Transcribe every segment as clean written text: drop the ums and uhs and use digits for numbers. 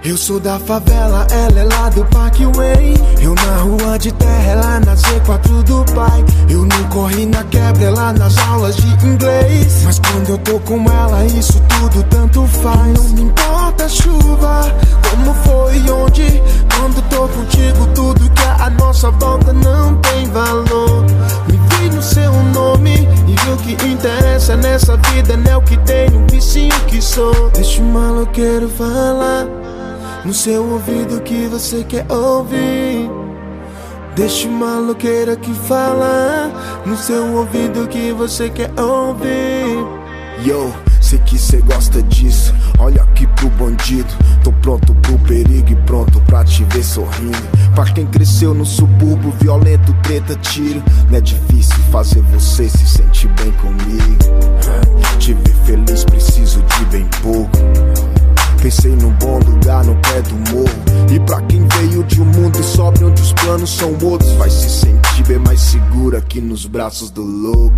Eu sou da favela, ela é lá do Parkway. Eu na rua de terra, ela na Z4 do pai. Eu não corri na quebra, ela nas aulas de inglês. Mas quando eu tô com ela, isso tudo tanto faz. Não me importa a chuva, como foi e onde. Quando tô contigo, tudo que é a nossa volta não tem valor. Me vi no seu nome e o que interessa nessa vida não é o que tenho, e sim o que sou. Deixa o maloqueiro falar no seu ouvido que você quer ouvir. Deixa o maloqueiro que fala no seu ouvido que você quer ouvir. Yo, sei que cê gosta disso. Olha aqui pro bandido. Tô pronto pro perigo e pronto pra te ver sorrindo. Pra quem cresceu no subúrbio, violento, treta, tiro. Não é difícil fazer você se sentir bem comigo. Te ver feliz preciso de bem pouco. Pensei num bom lugar no pé do morro. E pra quem veio de um mundo sóbrio onde os planos são outros, vai se sentir bem mais seguro aqui nos braços do louco.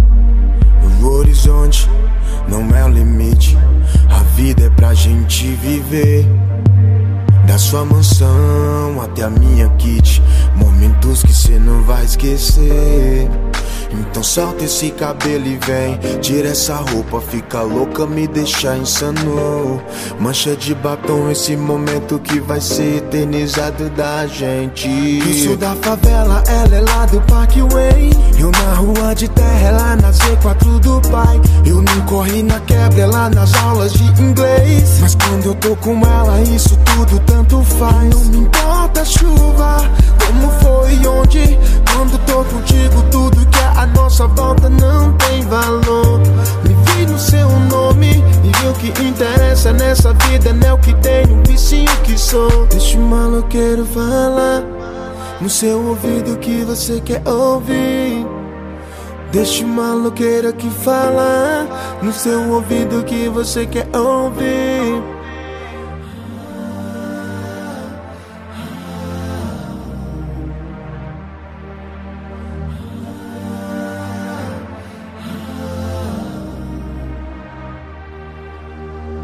O horizonte não é o limite, a vida é pra gente viver. Da sua mansão até a minha kit, momentos que cê não vai esquecer. Então solta esse cabelo e vem, tira essa roupa, fica louca, me deixa insano. Mancha de batom, esse momento que vai ser eternizado da gente. Eu sou da favela, ela é lá do Parkway. Eu na rua de terra, ela na Z4 do pai. Eu não corri na quebra, ela nas aulas de inglês. Mas quando eu tô com ela, isso tudo tanto faz. Não me importa a chuva, como foi e onde. Quando tô contigo, tudo que é a nossa volta não tem valor. Me vi no seu nome e o que interessa nessa vida não é o que tenho, e sim o que sou. Deixa o maloqueiro falar no seu ouvido que você quer ouvir. Deixa o maloqueiro que fala no seu ouvido que você quer ouvir.